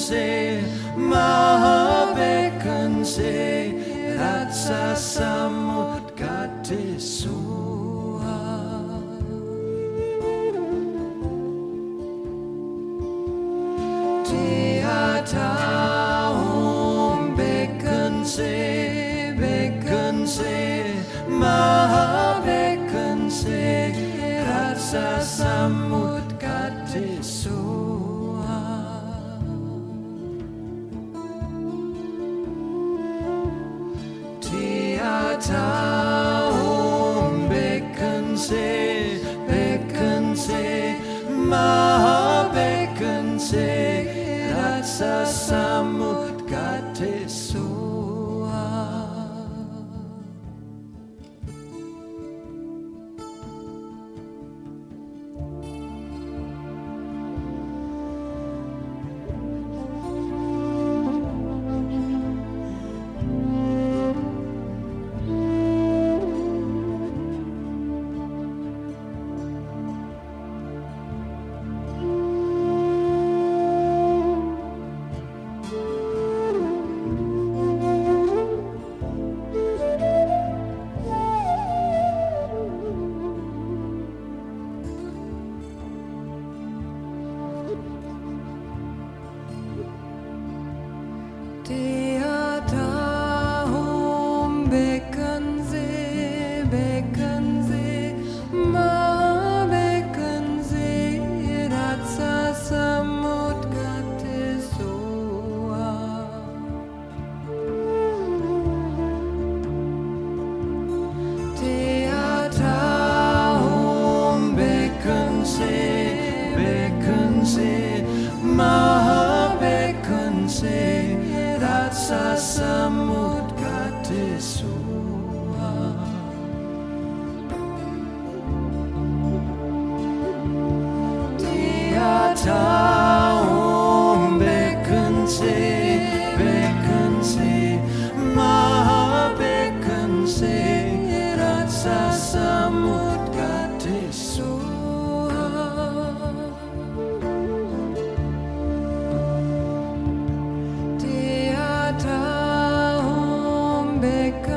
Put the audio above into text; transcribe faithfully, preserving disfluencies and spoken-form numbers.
se, maha beken se, rasa samudra desua. Tiada om beken se, beken se, maha beken se, rasa samudra desua. Tiada om beken se, beken se, maha beken se, rasa samudra desua. Tiada om beken se, beken se, maha beken se, rasa samudra desua. Tiada om beken se, beken se, maha beken se, rasa samudra desua. Tiada om beken se, beken se, maha beken se, rasa samudra desua. Tiada om beken